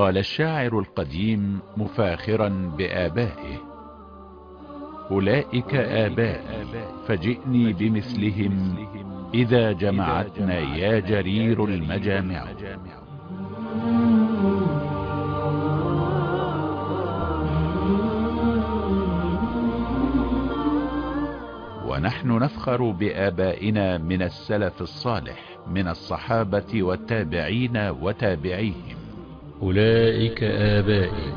قال الشاعر القديم مفاخرا بآبائه: أولئك آبائي فجئني بمثلهم إذا جمعتنا يا جرير المجامع. ونحن نفخر بآبائنا من السلف الصالح من الصحابة والتابعين وتابعيهم. أولئك آبائي.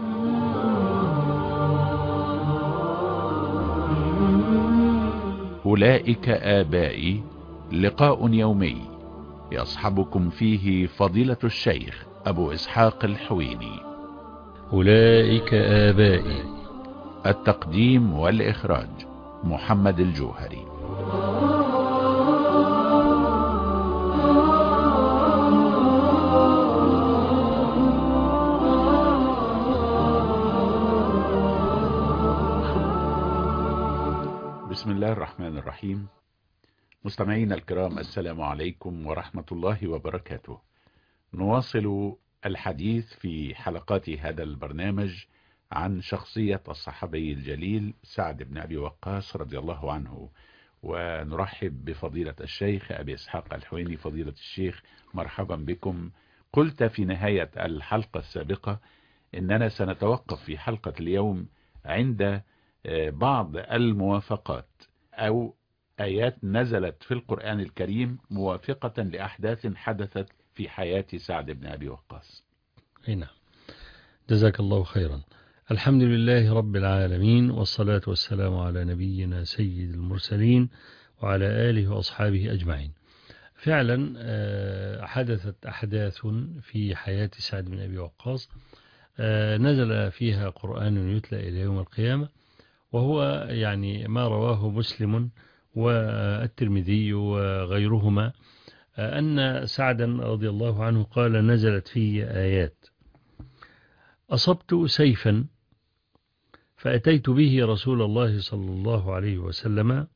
أولئك آبائي لقاء يومي يصحبكم فيه فضيلة الشيخ أبو إسحاق الحويني. أولئك آبائي. التقديم والإخراج محمد الجوهري. بسم الله الرحمن الرحيم. مستمعينا الكرام، السلام عليكم ورحمة الله وبركاته. نواصل الحديث في حلقات هذا البرنامج عن شخصية الصحابي الجليل سعد بن أبي وقاص رضي الله عنه، ونرحب بفضيلة الشيخ أبي إسحاق الحويني. فضيلة الشيخ، مرحبا بكم. قلت في نهاية الحلقة السابقة إننا سنتوقف في حلقة اليوم عند بعض الموافقات أو آيات نزلت في القرآن الكريم موافقة لأحداث حدثت في حياة سعد بن أبي وقاص. نعم، جزاك الله خيرا. الحمد لله رب العالمين، والصلاة والسلام على نبينا سيد المرسلين وعلى آله وأصحابه أجمعين. فعلا حدثت أحداث في حياة سعد بن أبي وقاص نزل فيها قرآن يتلى إلى يوم القيامة، وهو يعني ما رواه مسلم والترمذي وغيرهما أن سعدا رضي الله عنه قال: نزلت في آيات: أصبت سيفا فأتيت به رسول الله صلى الله عليه وسلم،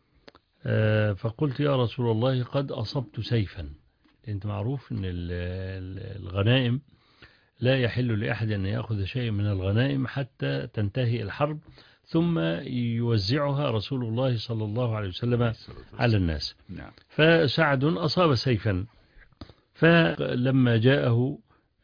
فقلت: يا رسول الله قد أصبت سيفا. أنت معروف أن الغنائم لا يحل لأحد أن يأخذ شيء من الغنائم حتى تنتهي الحرب، ثم يوزعها رسول الله صلى الله عليه وسلم على الناس. فسعد أصاب سيفا، فلما جاءه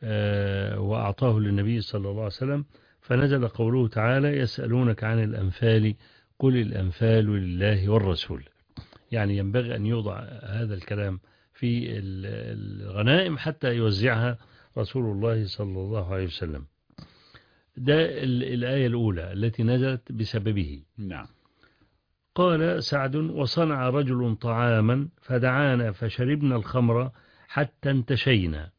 وأعطاه للنبي صلى الله عليه وسلم، فنزل قوله تعالى: يسألونك عن الأنفال قل الأنفال لله والرسول. يعني ينبغي أن يوضع هذا الكلام في الغنائم حتى يوزعها رسول الله صلى الله عليه وسلم. ده الآية الأولى التي نزلت بسببه. نعم. قال سعد: وصنع رجل طعاما فدعانا فشربنا الخمر حتى انتشينا،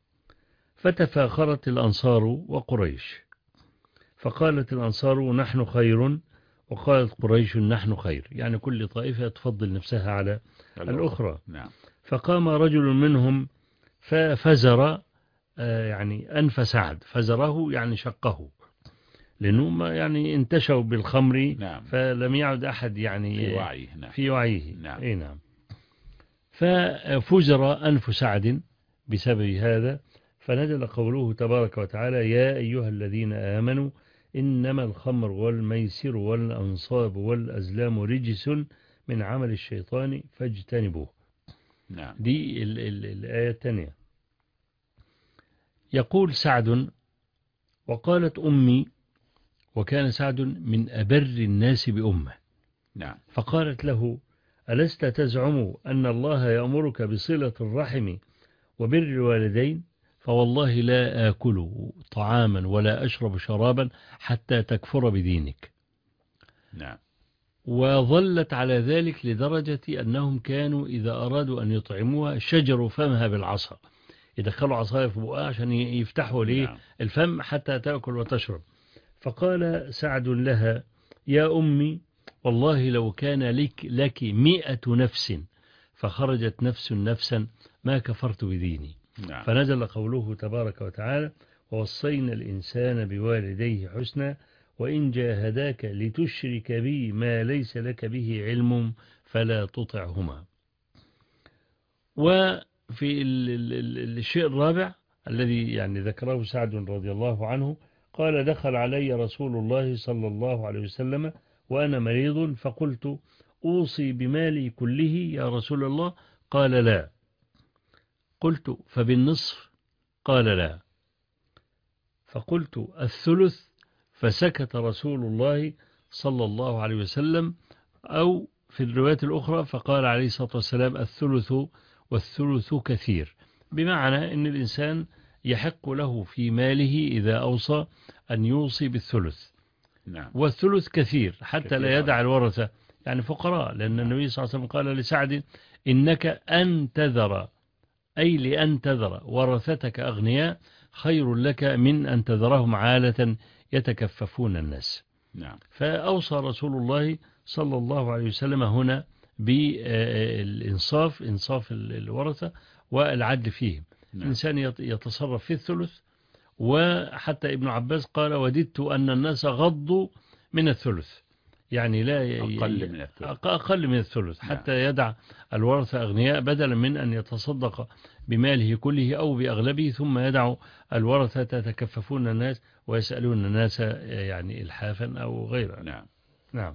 فتفاخرت الأنصار وقريش، فقالت الأنصار نحن خير، وقالت قريش نحن خير، يعني كل طائفة تفضل نفسها على الأخرى. نعم. فقام رجل منهم ففزر، يعني أنف سعد، فزره يعني شقه، لأنهم يعني انتشوا بالخمر. نعم. فلم يعد أحد يعني في وعيه. نعم. في وعيه. نعم. نعم. ففزر أنف سعد بسبب هذا، فنزل قوله تبارك وتعالى: يا أيها الذين آمنوا إنما الخمر والميسر والأنصاب والأزلام رجس من عمل الشيطان فاجتنبوه. نعم. دي الآية الثانية. يقول سعد: وقالت أمي، وكان سعد من أبر الناس بأمه. نعم. فقالت له: ألست تزعم أن الله يأمرك بصلة الرحم وبر الوالدين؟ فوالله لا آكل طعاما ولا أشرب شرابا حتى تكفر بدينك. نعم. وظلت على ذلك لدرجة أنهم كانوا إذا أرادوا أن يطعموها شجروا فمها بالعصا، يدخلوا عصاية في بقها عشان يفتحوا ليه الفم حتى تأكل وتشرب. فقال سعد لها: يا أمي، والله لو كان لك 100 نفس فخرجت نفس نفسا ما كفرت بديني. نعم. فنزل قوله تبارك وتعالى: ووصينا الإنسان بوالديه حسنا وإن جاهداك لتشرك بي ما ليس لك به علم فلا تطعهما. وفي الشيء الرابع الذي يعني ذكره سعد رضي الله عنه، قال: دخل علي رسول الله صلى الله عليه وسلم وأنا مريض، فقلت: أوصي بمالي كله يا رسول الله؟ قال: لا. قلت: فبالنصف؟ قال: لا. فقلت: الثلث؟ فسكت رسول الله صلى الله عليه وسلم، أو في الرواية الأخرى فقال عليه الصلاة والسلام: الثلث، والثلث كثير، بمعنى أن الإنسان يحق له في ماله إذا أوصى أن يوصي بالثلث. نعم. والثلث كثير حتى كثير لا يدع أيضا. الورثة يعني فقراء، لأن نعم. النبي صلى الله عليه وسلم قال لسعد: إنك أن تذر، أي لأن تذر ورثتك أغنياء، خير لك من أن تذرهم عالة يتكففون الناس. نعم. فأوصى رسول الله صلى الله عليه وسلم هنا بالإنصاف، إنصاف الورثة والعدل فيهم. نعم. الإنسان يتصرف في الثلث، وحتى ابن عباس قال: وددت أن الناس غضوا من الثلث، يعني لا أقل من الثلث حتى يدع الورثة أغنياء، بدلا من أن يتصدق بماله كله أو بأغلبه ثم يدع الورثة يتكففون الناس ويسألون الناس يعني إلحافا أو غيره. نعم. نعم.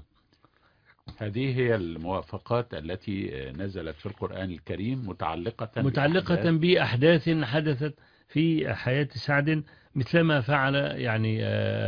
هذه هي الموافقات التي نزلت في القرآن الكريم متعلقة بأحداث حدثت في حياة سعد، مثلما فعل يعني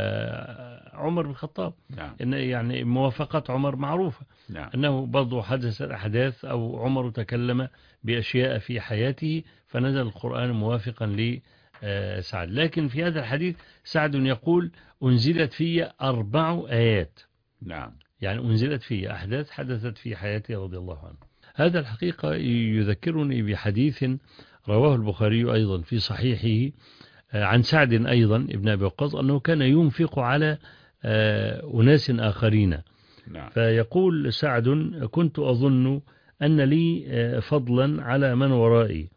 عمر بن الخطاب. نعم. إن يعني موافقة عمر معروفة. نعم. أنه برضو حدثت أحداث أو عمر تكلم بأشياء في حياته فنزل القرآن موافقا لسعد. لكن في هذا الحديث سعد يقول: أنزلت في 4 آيات. نعم. يعني أنزلت في أحداث حدثت في حياته رضي الله عنه. هذا الحقيقة يذكرني بحديث رواه البخاري أيضا في صحيحه عن سعد أيضا ابن أبي وقاص، أنه كان ينفق على أناس آخرين. نعم. فيقول سعد: كنت أظن أن لي فضلا على من ورائي،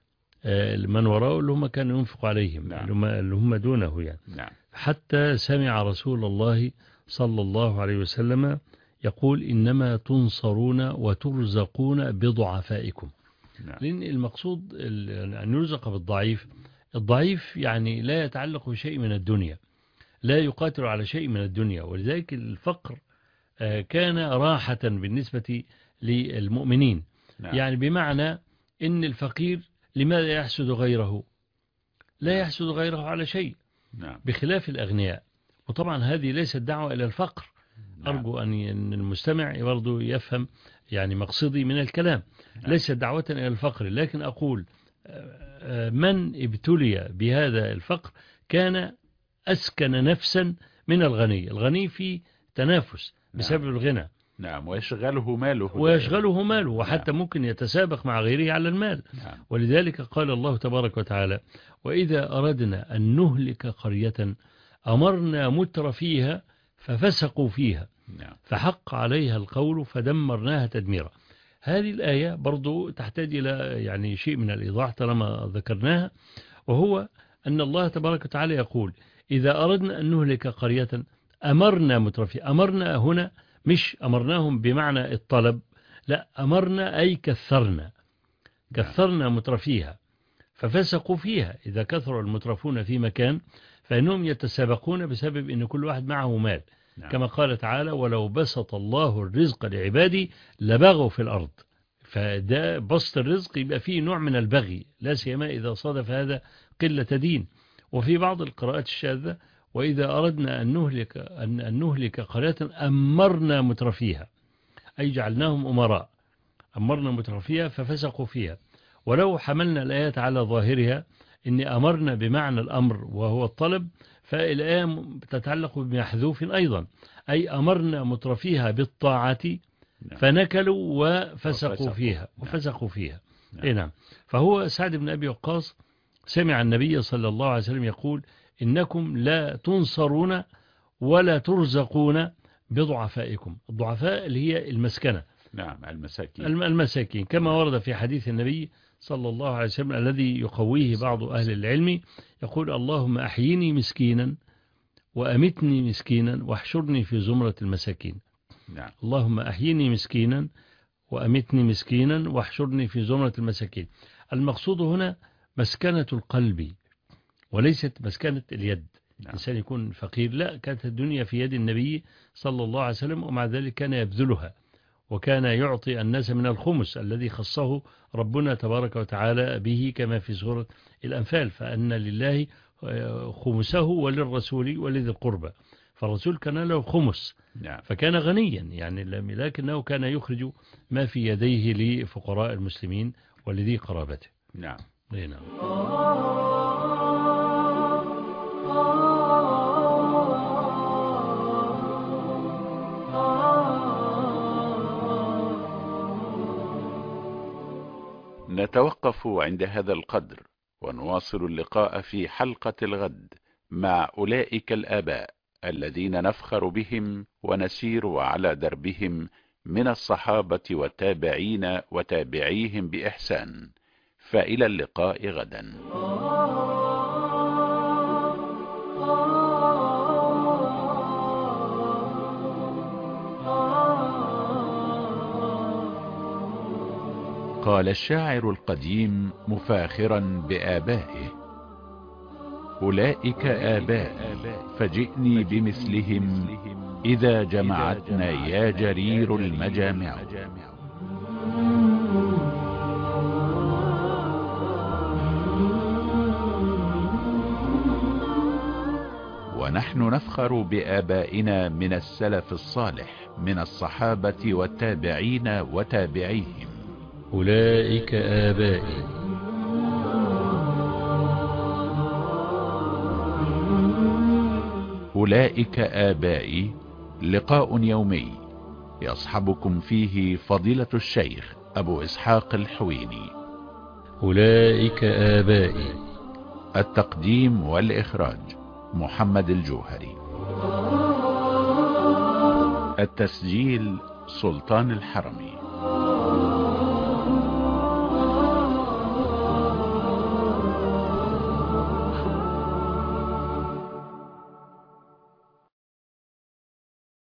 من وراءه اللي هم كانوا ينفق عليهم. نعم. اللي هم دونه يعني. نعم. حتى سمع رسول الله صلى الله عليه وسلم يقول: إنما تنصرون وترزقون بضعفائكم. نعم. لأن المقصود أن يرزق بالضعيف. الضعيف يعني لا يتعلق بشيء من الدنيا، لا يقاتل على شيء من الدنيا، ولذلك الفقر كان راحة بالنسبة للمؤمنين. نعم. يعني بمعنى أن الفقير لماذا يحسد غيره؟ لا يحسد غيره على شيء. نعم. بخلاف الأغنياء. وطبعا هذه ليست دعوة إلى الفقر. نعم. أرجو أن المستمع برضو يفهم يعني مقصدي من الكلام. نعم. ليست دعوة إلى الفقر، لكن أقول من ابتلي بهذا الفقر كان أسكن نفسا من الغني. الغني في تنافس بسبب الغنى. نعم. ويشغله ماله. وحتى ممكن يتسابق مع غيره على المال. نعم. ولذلك قال الله تبارك وتعالى: وإذا أردنا أن نهلك قرية أمرنا متر فيها ففسقوا فيها فحق عليها القول فدمرناها تدميرا. هذه الآية برضو تحتاج إلى يعني شيء من الإيضاح طالما ذكرناها، وهو أن الله تبارك وتعالى يقول: إذا أردنا أن نهلك قرية أمرنا متر فيها. أمرنا هنا مش أمرناهم بمعنى الطلب، لا، أمرنا أي كثرنا مترفيها ففسقوا فيها. إذا كثر المترفون في مكان فإنهم يتسابقون بسبب أن كل واحد معه مال. كما قال تعالى: ولو بسط الله الرزق لعبادي لبغوا في الأرض. فده بسط الرزق يبقى فيه نوع من البغي، لا سيما إذا صادف هذا قلة دين. وفي بعض القراءات الشاذة: وإذا أردنا أن نهلك قرية أمرنا مترفيها، أي جعلناهم أمراء، أمرنا مترفيها ففسقوا فيها. ولو حملنا الآيات على ظاهرها إن أمرنا بمعنى الأمر وهو الطلب، فالآية تتعلق بمحذوف أيضا، أي أمرنا مترفيها بالطاعة فنكلوا وفسقوا فيها. نعم. فهو سعد بن أبي وقاص سمع النبي صلى الله عليه وسلم يقول: إنكم لا تنصرون ولا ترزقون بضعفائكم. الضعفاء اللي هي المسكنة. نعم. المساكين كما ورد في حديث النبي صلى الله عليه وسلم الذي يقويه بعض أهل العلم، يقول: اللهم أحيني مسكينا وأمتني مسكينا واحشرني في زمرة المساكين. نعم. اللهم أحيني مسكينا وأمتني مسكينا واحشرني في زمرة المساكين. المقصود هنا مسكنة القلب، وليست مسكنة اليد. نعم. الإنسان يكون فقير، لا، كانت الدنيا في يد النبي صلى الله عليه وسلم، ومع ذلك كان يبذلها، وكان يعطي الناس من الخمس الذي خصه ربنا تبارك وتعالى به، كما في سورة الأنفال، فأن لله خمسه وللرسول ولذي القربى. فالرسول كان له خمس، نعم. فكان غنيا يعني، لكنه كان يخرج ما في يديه لفقراء المسلمين ولذي قرابته. نعم. نعم. نتوقف عند هذا القدر، ونواصل اللقاء في حلقة الغد مع أولئك الآباء الذين نفخر بهم ونسير على دربهم من الصحابة والتابعين وتابعيهم بإحسان. فإلى اللقاء غدا. قال الشاعر القديم مفاخرا بآبائه: أولئك آباء فجئني بمثلهم إذا جمعتنا يا جرير المجامع. ونحن نفخر بآبائنا من السلف الصالح من الصحابة والتابعين وتابعيهم. أولئك آبائي. أولئك آبائي، لقاء يومي يصحبكم فيه فضيلة الشيخ أبو إسحاق الحويني. أولئك آبائي. التقديم والإخراج محمد الجوهري. التسجيل سلطان الحرمي.